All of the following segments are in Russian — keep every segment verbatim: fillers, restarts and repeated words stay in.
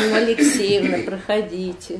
Анна Алексеевна, проходите.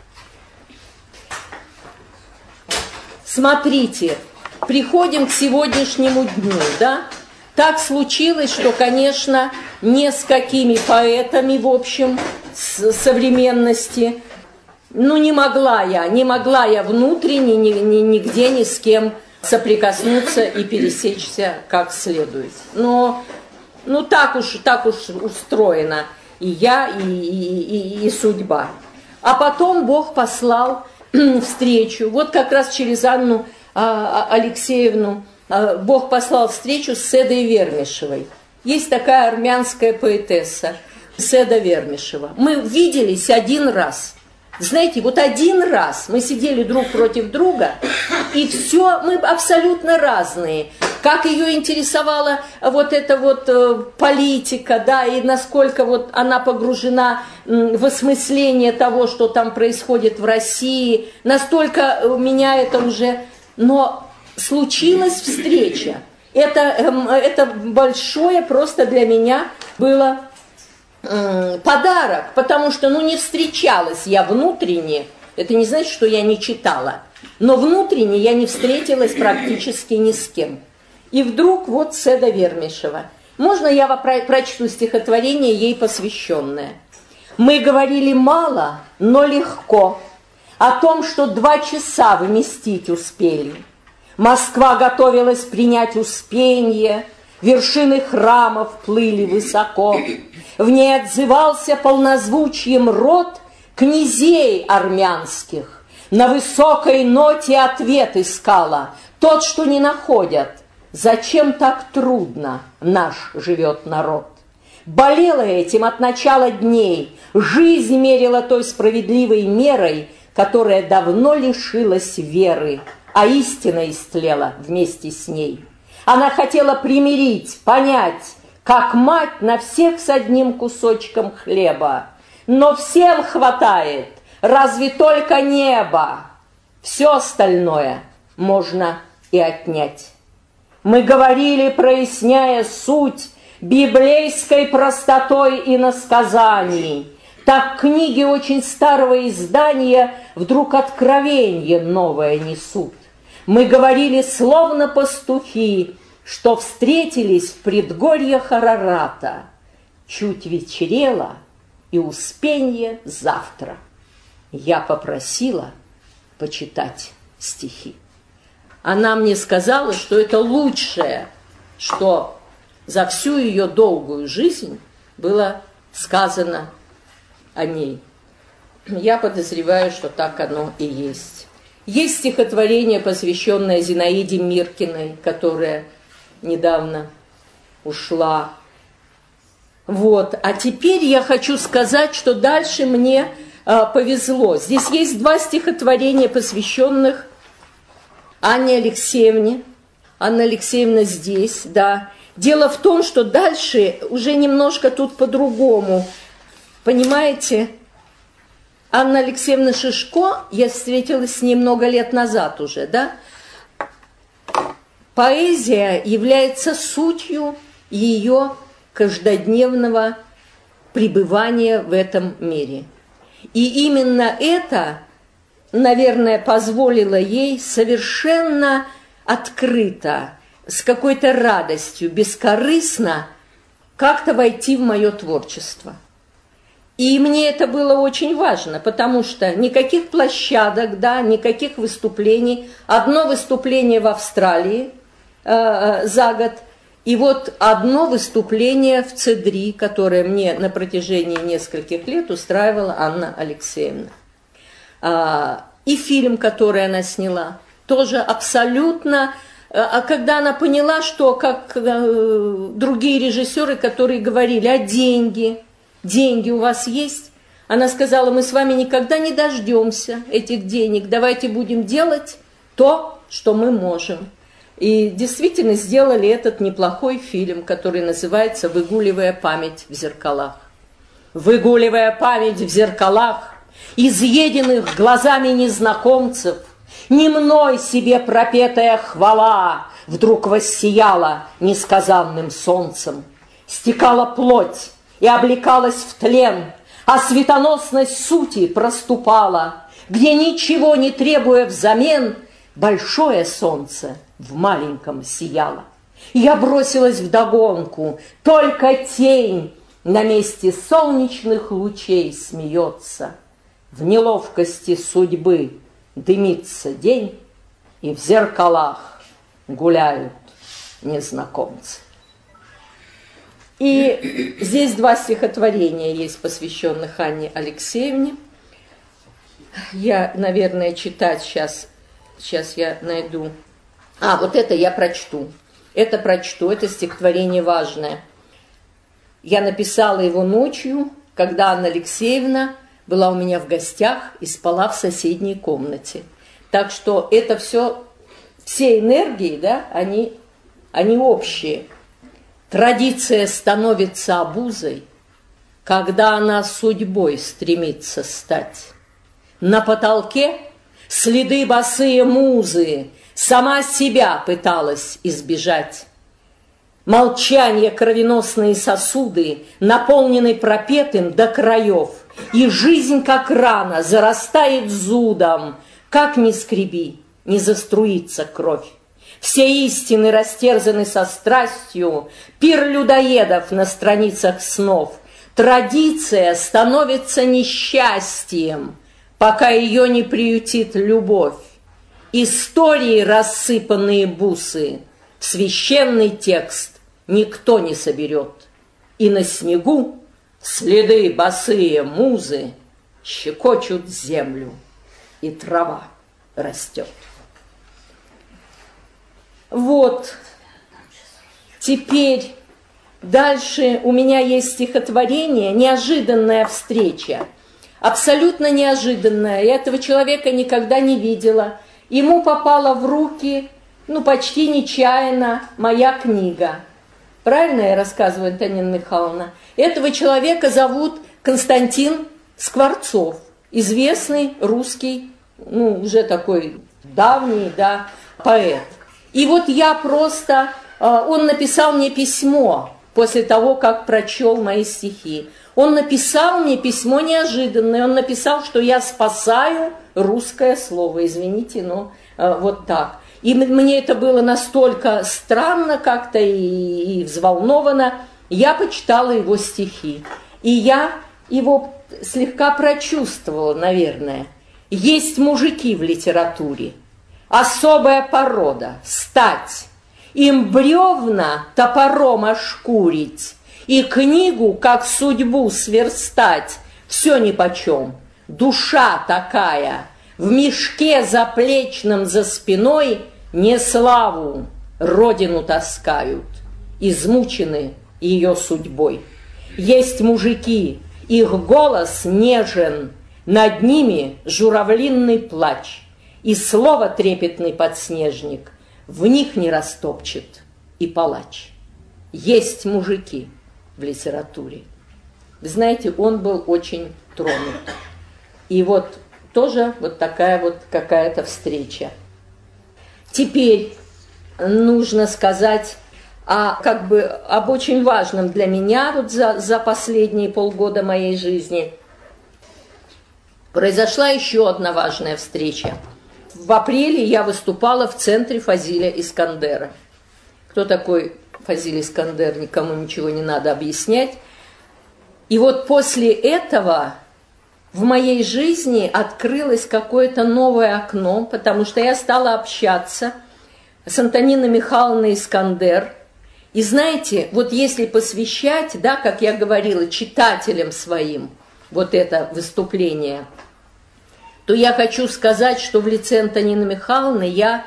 Смотрите, приходим к сегодняшнему дню, да? Так случилось, что, конечно, не с какими поэтами, в общем, с современности, ну, не могла я, не могла я внутренне ни, ни, нигде ни с кем соприкоснуться и пересечься как следует. Но, ну, так уж, так уж устроено и я, и, и, и, и судьба. А потом Бог послал встречу, вот как раз через Анну а, Алексеевну, а, Бог послал встречу с Седой Вермишевой. Есть такая армянская поэтесса Седа Вермишева. Мы виделись один раз. Знаете, вот один раз мы сидели друг против друга, и все, мы абсолютно разные. Как ее интересовала вот эта вот э, политика, да, и насколько вот она погружена в осмысление того, что там происходит в России, настолько у меня это уже... Но случилась встреча. Это, э, это большое просто для меня было... подарок, потому что, ну, не встречалась я внутренне, это не значит, что я не читала, но внутренне я не встретилась практически ни с кем. И вдруг вот Седа Вермишева. Можно я прочту стихотворение, ей посвященное? «Мы говорили мало, но легко о том, что два часа вместить успели. Москва готовилась принять Успенье, вершины храмов плыли высоко. В ней отзывался полнозвучием род князей армянских. На высокой ноте ответ искала, тот, что не находят. Зачем так трудно наш живет народ? Болела этим от начала дней, жизнь мерила той справедливой мерой, которая давно лишилась веры, а истина истлела вместе с ней. Она хотела примирить, понять, как мать на всех с одним кусочком хлеба. Но всем хватает, разве только небо. Все остальное можно и отнять. Мы говорили, проясняя суть библейской простотой иносказаний. Так книги очень старого издания вдруг откровенье новое несут. Мы говорили, словно пастухи, что встретились в предгорьях Арарата. Чуть вечерело, и Успенье завтра. Я попросила почитать стихи. Она мне сказала, что это лучшее, что за всю ее долгую жизнь было сказано о ней. Я подозреваю, что так оно и есть. Есть стихотворение, посвященное Зинаиде Миркиной, которая недавно ушла. Вот. А теперь я хочу сказать, что дальше мне э, повезло. Здесь есть два стихотворения, посвященных Анне Алексеевне. Анна Алексеевна здесь, да. Дело в том, что дальше уже немножко тут по-другому. Понимаете, Анна Алексеевна Шишко, я встретилась с ней много лет назад уже, да. Поэзия является сутью ее каждодневного пребывания в этом мире. И именно это, наверное, позволило ей совершенно открыто, с какой-то радостью, бескорыстно как-то войти в мое творчество. И мне это было очень важно, потому что никаких площадок, да, никаких выступлений. Одно выступление в Австралии э, за год, и вот одно выступление в Цедри, которое мне на протяжении нескольких лет устраивала Анна Алексеевна. А, и фильм, который она сняла, тоже абсолютно... А когда она поняла, что как э, другие режиссеры, которые говорили, а деньги, деньги у вас есть? Она сказала, мы с вами никогда не дождемся этих денег, давайте будем делать то, что мы можем. И действительно сделали этот неплохой фильм, который называется «Выгуливая память в зеркалах». Выгуливая память в зеркалах, изъеденных глазами незнакомцев, не мной себе пропетая хвала вдруг воссияла несказанным солнцем. Стекала плоть и облекалась в тлен, а светоносность сути проступала, где, ничего не требуя взамен, большое солнце в маленьком сияло. Я бросилась вдогонку, только тень на месте солнечных лучей смеется. В неловкости судьбы дымится день, и в зеркалах гуляют незнакомцы. И здесь два стихотворения есть, посвященных Анне Алексеевне. Я, наверное, читать сейчас, сейчас я найду. А, вот это я прочту. Это прочту, это стихотворение важное. Я написала его ночью, когда Анна Алексеевна была у меня в гостях и спала в соседней комнате. Так что это все, все энергии, да, они, они общие. Традиция становится обузой, когда она судьбой стремится стать. На потолке следы босые музы, сама себя пыталась избежать. Молчание кровеносные сосуды, наполнены пропетым до краев, и жизнь, как рана, зарастает зудом, как ни скреби, не заструится кровь. Все истины растерзаны со страстью, пир людоедов на страницах снов. Традиция становится несчастьем, пока ее не приютит любовь. Истории, рассыпанные бусы, в священный текст никто не соберет. И на снегу следы босые музы щекочут землю, и трава растет. Вот, теперь дальше у меня есть стихотворение «Неожиданная встреча». Абсолютно неожиданная. Я этого человека никогда не видела. Ему попала в руки, ну, почти нечаянно, моя книга. Правильно я рассказываю, Антонина Михайловна? Этого человека зовут Константин Скворцов, известный русский, ну, уже такой давний, да, поэт. И вот я просто, он написал мне письмо после того, как прочел мои стихи. Он написал мне письмо неожиданное, он написал, что я спасаю русское слово, извините, но вот так. И мне это было настолько странно как-то и, и взволновано, я почитала его стихи. И я его слегка прочувствовала, наверное. Есть мужики в литературе, особая порода, стать, им бревна топором ошкурить, и книгу, как судьбу сверстать, все нипочем. Душа такая, в мешке заплечном за спиной не славу, родину таскают, измучены ее судьбой. Есть мужики, их голос нежен, над ними журавлинный плач, и слово трепетный подснежник в них не растопчет и палач. Есть мужики в литературе. Вы знаете, он был очень тронут. И вот тоже вот такая вот какая-то встреча. Теперь нужно сказать о, как бы, об очень важном для меня вот за, за последние полгода моей жизни. Произошла еще одна важная встреча. В апреле я выступала в центре Фазиля Искандера. Кто такой Фазиль Искандер, никому ничего не надо объяснять. И вот после этого в моей жизни открылось какое-то новое окно, потому что я стала общаться с Антониной Михайловной Искандер. И знаете, вот если посвящать, да, как я говорила, читателям своим вот это выступление, то я хочу сказать, что в лице Антонины Михайловны я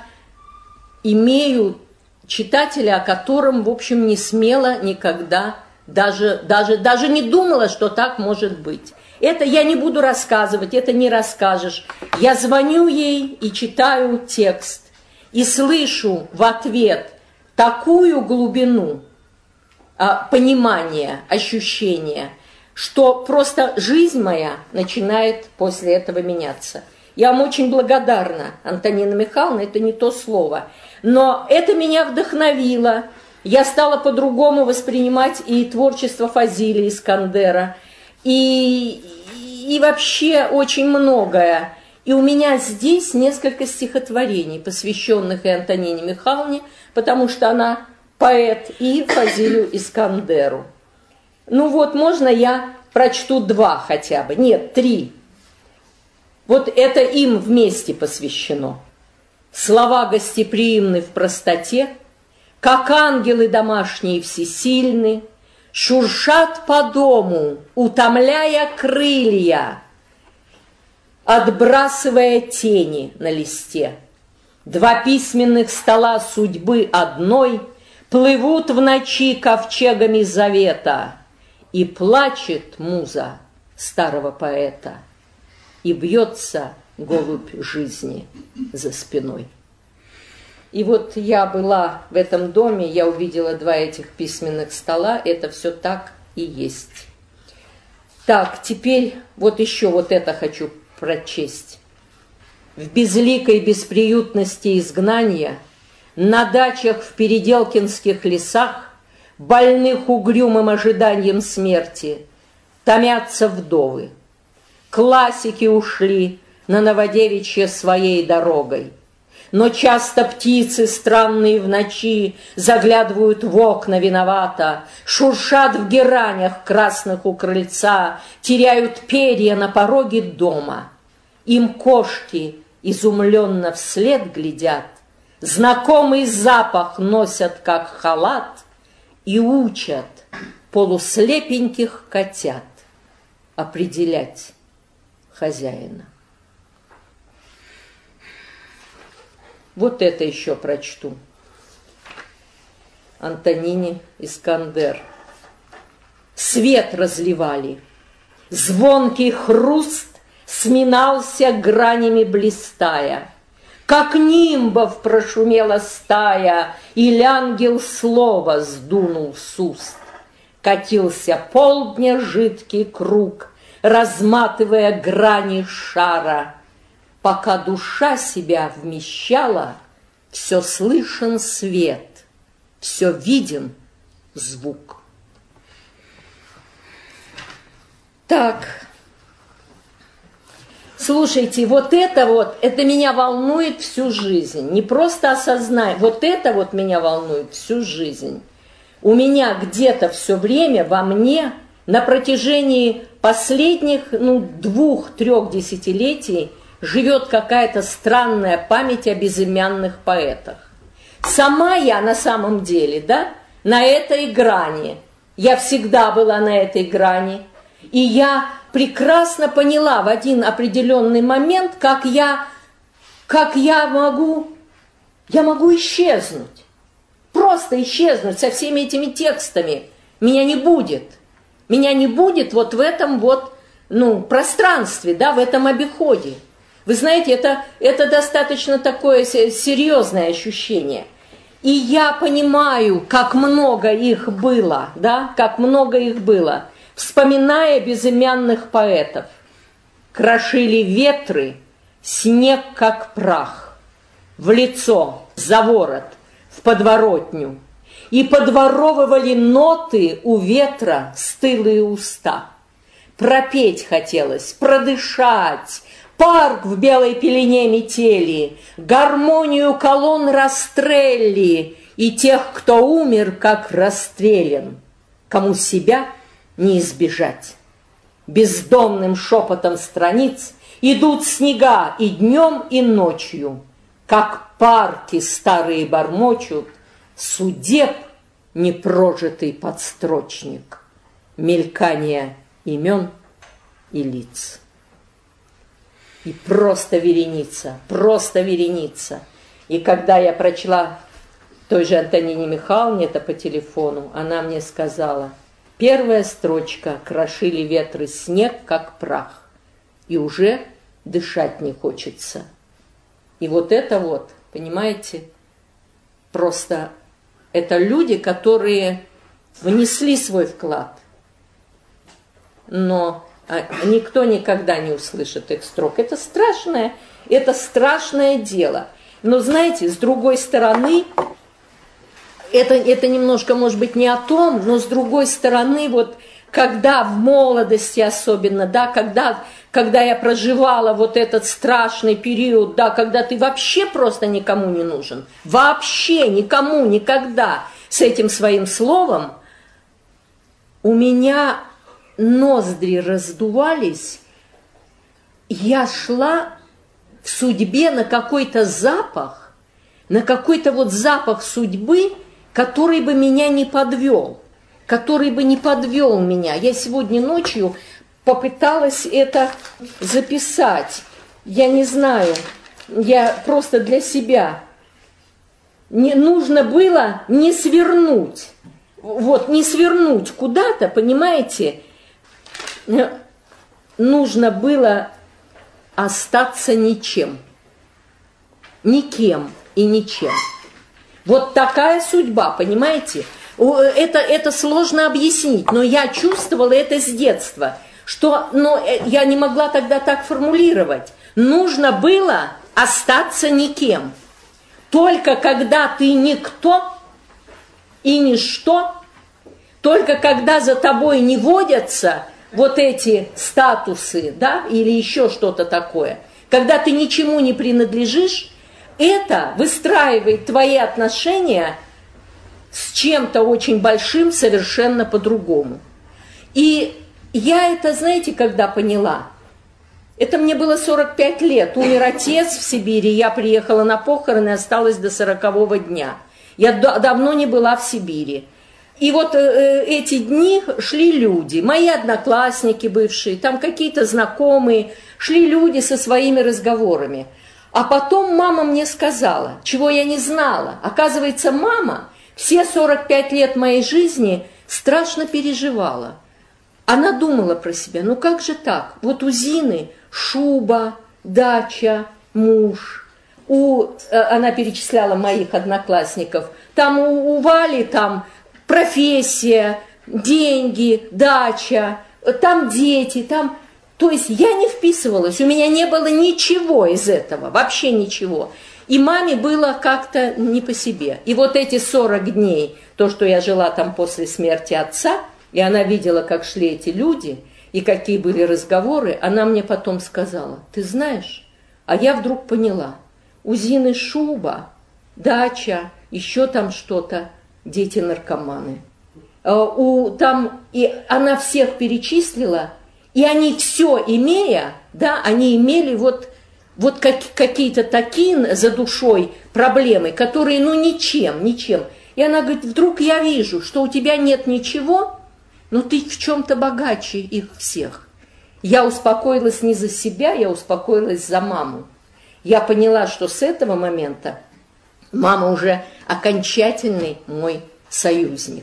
имею читателя, о котором, в общем, не смела никогда, даже, даже, даже не думала, что так может быть. Это я не буду рассказывать, это не расскажешь. Я звоню ей и читаю текст, и слышу в ответ такую глубину а, понимания, ощущения, что просто жизнь моя начинает после этого меняться. Я вам очень благодарна, Антонина Михайловна, это не то слово. Но это меня вдохновило. Я стала по-другому воспринимать и творчество Фазиля Искандера. и, и вообще очень многое. И у меня здесь несколько стихотворений, посвященных и Антонине Михайловне, потому что она поэт, и Фазилю Искандеру. Ну вот, можно я прочту два хотя бы, нет, три. Вот это им вместе посвящено. Слова гостеприимны в простоте, как ангелы домашние всесильны, шуршат по дому, утомляя крылья, отбрасывая тени на листе. Два письменных стола судьбы одной плывут в ночи ковчегами завета, и плачет муза старого поэта, и бьется голубь жизни за спиной. И вот я была в этом доме, я увидела два этих письменных стола, это все так и есть. Так, теперь вот еще вот это хочу прочесть. В безликой бесприютности изгнания, на дачах в переделкинских лесах, больных угрюмым ожиданием смерти, томятся вдовы. Классики ушли на Новодевичье своей дорогой, но часто птицы странные в ночи заглядывают в окна виновато, шуршат в геранях красных у крыльца, теряют перья на пороге дома. Им кошки изумленно вслед глядят, знакомый запах носят, как халат, и учат полуслепеньких котят определять хозяина. Вот это еще прочту. Антонине Искандер. Свет разливали, звонкий хруст сминался гранями блистая, как нимбов прошумела стая, или ангел слова сдунул с уст. Катился полдня жидкий круг, разматывая грани шара. Пока душа себя вмещала, все слышен свет, все виден звук. Так, слушайте, вот это вот, это меня волнует всю жизнь. Не просто осознай, вот это вот меня волнует всю жизнь. У меня где-то все время во мне на протяжении последних, ну, двух-трех десятилетий живет какая-то странная память о безымянных поэтах. Сама я на самом деле, да, на этой грани. Я всегда была на этой грани. И я прекрасно поняла в один определенный момент, как я, как я могу, я могу исчезнуть. Просто исчезнуть со всеми этими текстами. Меня не будет. Меня не будет вот в этом вот, ну, пространстве, да, в этом обиходе. Вы знаете, это, это достаточно такое серьезное ощущение. И я понимаю, как много их было, да, как много их было, вспоминая безымянных поэтов. Крошили ветры, снег как прах, в лицо, за ворот, в подворотню, и подворовывали ноты у ветра стылые уста. Пропеть хотелось, продышать, парк в белой пелене метели, гармонию колонн Растрелли и тех, кто умер, как расстрелян, кому себя не избежать. Бездомным шепотом страниц идут снега и днем, и ночью, как парки старые бормочут, судеб непрожитый подстрочник, мелькание имен и лиц. И просто вереница, просто вереница. И когда я прочла той же Антонине Михайловне это по телефону, она мне сказала: первая строчка: крошили ветры снег, как прах, и уже дышать не хочется. И вот это вот, понимаете, просто это люди, которые внесли свой вклад, но никто никогда не услышит их строк. Это страшное, это страшное дело. Но знаете, с другой стороны, это, это немножко, может быть, не о том, но с другой стороны, вот когда в молодости особенно, да, когда, когда я проживала вот этот страшный период, да, когда ты вообще просто никому не нужен, вообще никому, никогда с этим своим словом, у меня ноздри раздувались, я шла в судьбе на какой-то запах, на какой-то вот запах судьбы, который бы меня не подвел, который бы не подвел меня. Я сегодня ночью попыталась это записать. Я не знаю, я просто для себя. Не нужно было не свернуть. Вот, не свернуть куда-то, понимаете? Нужно было остаться ничем. Никем и ничем. Вот такая судьба, понимаете? Это, это сложно объяснить, но я чувствовала это с детства, что, но я не могла тогда так формулировать. Нужно было остаться никем. Только когда ты никто и ничто, только когда за тобой не водятся вот эти статусы, да, или еще что-то такое, когда ты ничему не принадлежишь, это выстраивает твои отношения с чем-то очень большим совершенно по-другому. И я это, знаете, когда поняла? Это мне было сорок пять лет. Умер отец в Сибири, я приехала на похороны, осталась до сорокового дня. Я давно не была в Сибири. И вот э, эти дни шли люди, мои одноклассники бывшие, там какие-то знакомые, шли люди со своими разговорами. А потом мама мне сказала, чего я не знала. Оказывается, мама все сорок пять лет моей жизни страшно переживала. Она думала про себя, ну как же так? Вот у Зины шуба, дача, муж. У, она перечисляла моих одноклассников. Там у, у Вали там профессия, деньги, дача, там дети, там... То есть я не вписывалась, у меня не было ничего из этого, вообще ничего. И маме было как-то не по себе. И вот эти сорок дней, то, что я жила там после смерти отца, и она видела, как шли эти люди, и какие были разговоры, она мне потом сказала, ты знаешь, а я вдруг поняла, у Зины шуба, дача, еще там что-то, дети-наркоманы. У, там, и она всех перечислила, и они все имея, да, они имели вот, вот как, какие-то такие за душой проблемы, которые, ну, ничем, ничем. И она говорит, вдруг я вижу, что у тебя нет ничего, но ты в чем-то богаче их всех. Я успокоилась не за себя, я успокоилась за маму. Я поняла, что с этого момента мама уже окончательный мой союзник.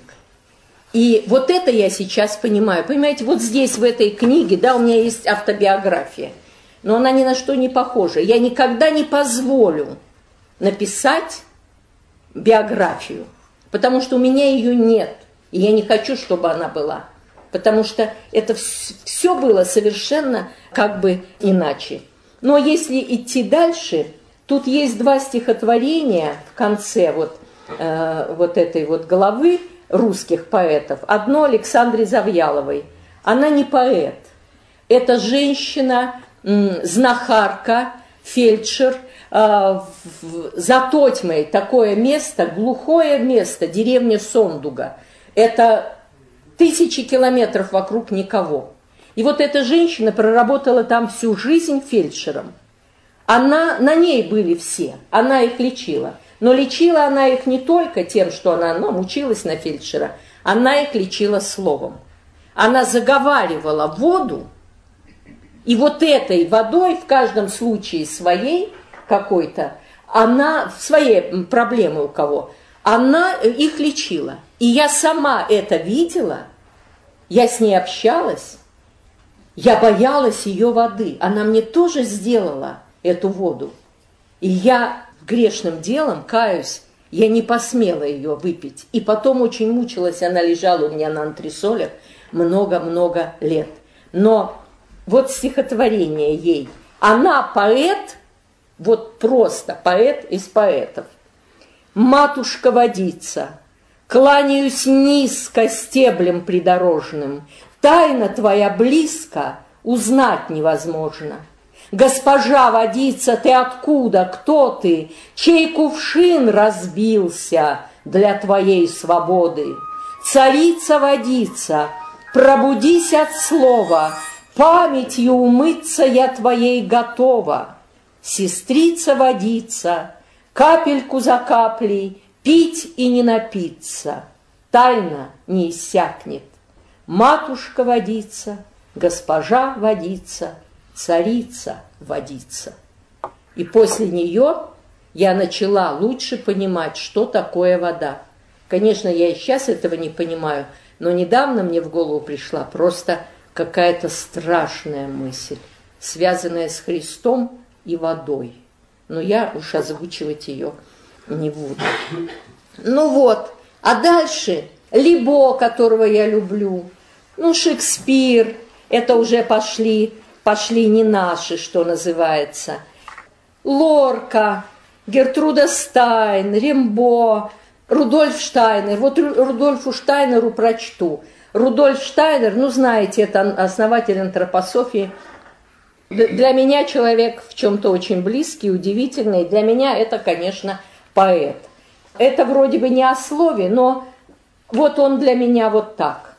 И вот это я сейчас понимаю. Понимаете, вот здесь, в этой книге, да, у меня есть автобиография, но она ни на что не похожа. Я никогда не позволю написать биографию, потому что у меня ее нет, и я не хочу, чтобы она была, потому что это все было совершенно как бы иначе. Но если идти дальше, тут есть два стихотворения в конце вот, э, вот этой вот главы, русских поэтов. Одно Александре Завьяловой. Она не поэт. Это женщина, знахарка, фельдшер. За Тотьмой такое место, глухое место, деревня Сондуга. Это тысячи километров вокруг никого. И вот эта женщина проработала там всю жизнь фельдшером. Она, на ней были все, она их лечила. Но лечила она их не только тем, что она ну, училась на фельдшера, она их лечила словом. Она заговаривала воду, и вот этой водой, в каждом случае своей какой-то, она, своей проблемы у кого, она их лечила. И я сама это видела, я с ней общалась, я боялась ее воды. Она мне тоже сделала эту воду. И я... грешным делом, каюсь, я не посмела ее выпить. И потом очень мучилась, она лежала у меня на антресолях много-много лет. Но вот стихотворение ей. Она поэт, вот просто поэт из поэтов. «Матушка-водица, кланяюсь низко стеблем придорожным, Тайна твоя близко, узнать невозможно. Госпожа водица, ты откуда, кто ты? Чей кувшин разбился для твоей свободы? Царица водица, пробудись от слова, памятью умыться я твоей готова. Сестрица водица, капельку за каплей, пить и не напиться, тайна не иссякнет. Матушка водица, госпожа водица, царица водица. И после нее я начала лучше понимать, что такое вода. Конечно, я и сейчас этого не понимаю, но недавно мне в голову пришла просто какая-то страшная мысль, связанная с Христом и водой. Но я уж озвучивать ее не буду. Ну вот, а дальше Либо, которого я люблю, ну, Шекспир, это уже пошли, пошли не наши, что называется. Лорка, Гертруда Стайн, Рембо, Рудольф Штайнер. Вот Рудольфу Штайнеру прочту. Рудольф Штайнер, ну, знаете, это основатель антропософии. Для меня человек в чем-то очень близкий, удивительный. Для меня это, конечно, поэт. Это вроде бы не о слове, но вот он для меня вот так.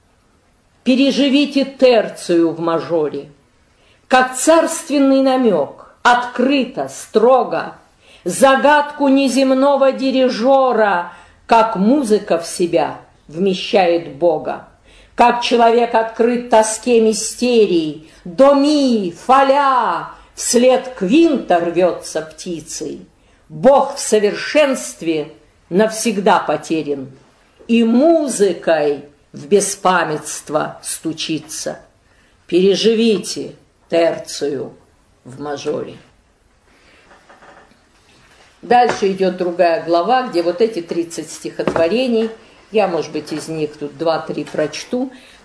Переживите терцию в мажоре, как царственный намек, открыто, строго, загадку неземного дирижера, как музыка в себя вмещает Бога, как человек открыт тоске мистерий, до ми, фаля, вслед квинта рвется птицей. Бог в совершенстве навсегда потерян, и музыкой в беспамятство стучится. Переживите терцию в мажоре. Дальше идет другая глава, где вот эти тридцать стихотворений, я, может быть, из них тут два-три прочту,